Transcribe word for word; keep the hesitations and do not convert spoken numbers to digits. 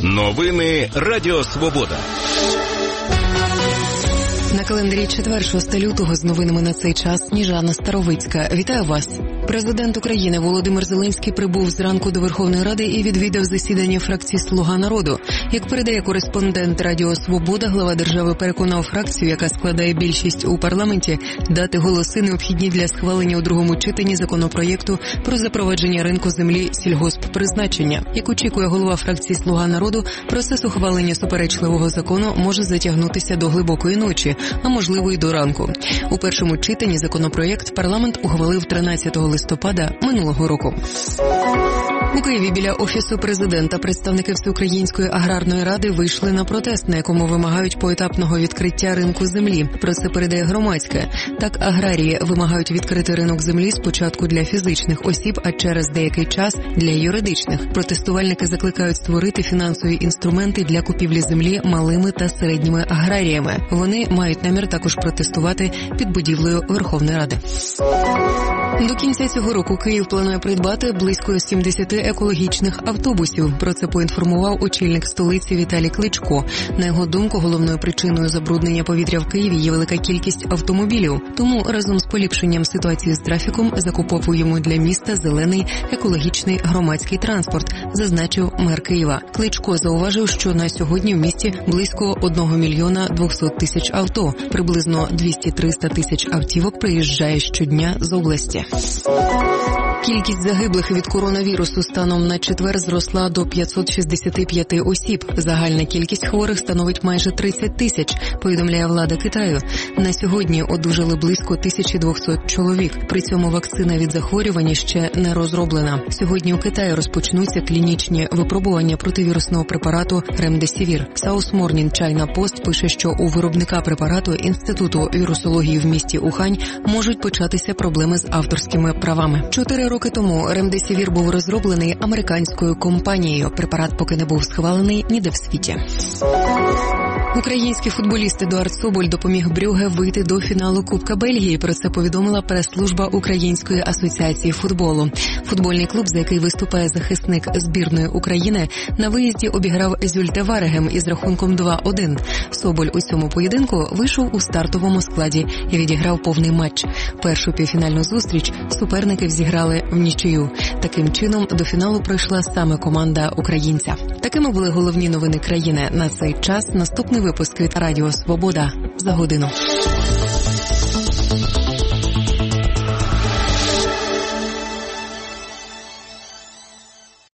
Новини Радіо Свобода. На календарі четвер, шостого лютого, з новинами на цей час Сніжана Старовицька. Вітаю вас. Президент України Володимир Зеленський прибув зранку до Верховної Ради і відвідав засідання фракції «Слуга народу». Як передає кореспондент Радіо Свобода, глава держави переконав фракцію, яка складає більшість у парламенті, дати голоси, необхідні для схвалення у другому читанні законопроєкту про запровадження ринку землі сільгосппризначення. Як очікує голова фракції «Слуга народу», процес ухвалення суперечливого закону може затягнутися до глибокої ночі, а можливо й до ранку. У першому читанні законопроєкт парламент ухвалив тринадцятого листопада минулого року. У Києві біля Офісу президента представники Всеукраїнської аграрної ради вийшли на протест, на якому вимагають поетапного відкриття ринку землі. Про це передає Громадське. Так, аграрії вимагають відкрити ринок землі спочатку для фізичних осіб, а через деякий час для юридичних. Протестувальники закликають створити фінансові інструменти для купівлі землі малими та середніми аграріями. Вони мають намір також протестувати під будівлею Верховної Ради. До кінця цього року Київ планує придбати близько сімдесят екологічних автобусів. Про це поінформував очільник столиці Віталій Кличко. На його думку, головною причиною забруднення повітря в Києві є велика кількість автомобілів. Тому разом з поліпшенням ситуації з трафіком закуповуємо для міста зелений екологічний громадський транспорт, зазначив мер Києва. Кличко зауважив, що на сьогодні в місті близько одного мільйона двохсот тисяч авто. Приблизно двісті-триста тисяч автівок приїжджає щодня з області. Кількість загиблих від коронавірусу станом на четвер зросла до п'ятсот шістдесят п'ять осіб. Загальна кількість хворих становить майже тридцять тисяч, повідомляє влада Китаю. На сьогодні одужали близько тисяча двісті чоловік. При цьому вакцина від захворювання ще не розроблена. Сьогодні у Китаї розпочнуться клінічні випробування противірусного препарату Ремдесивір. South Morning China Post пише, що у виробника препарату Інституту вірусології в місті Ухань можуть початися проблеми з авторськими правами. Чотири роки тому Ремдесивір був розроблений американською компанією. Препарат поки не був схвалений ніде в світі. Український футболіст Едуард Соболь допоміг Брюгге вийти до фіналу Кубка Бельгії. Про це повідомила прес-служба Української асоціації футболу. Футбольний клуб, за який виступає захисник збірної України, на виїзді обіграв Зюльте Варегем із рахунком два один. Соболь у цьому поєдинку вийшов у стартовому складі і відіграв повний матч. Першу півфінальну зустріч суперники зіграли в нічию. Таким чином до фіналу пройшла саме команда українця. Такими були головні новини країни на цей час. Наступний випуск від Радіо Свобода за годину.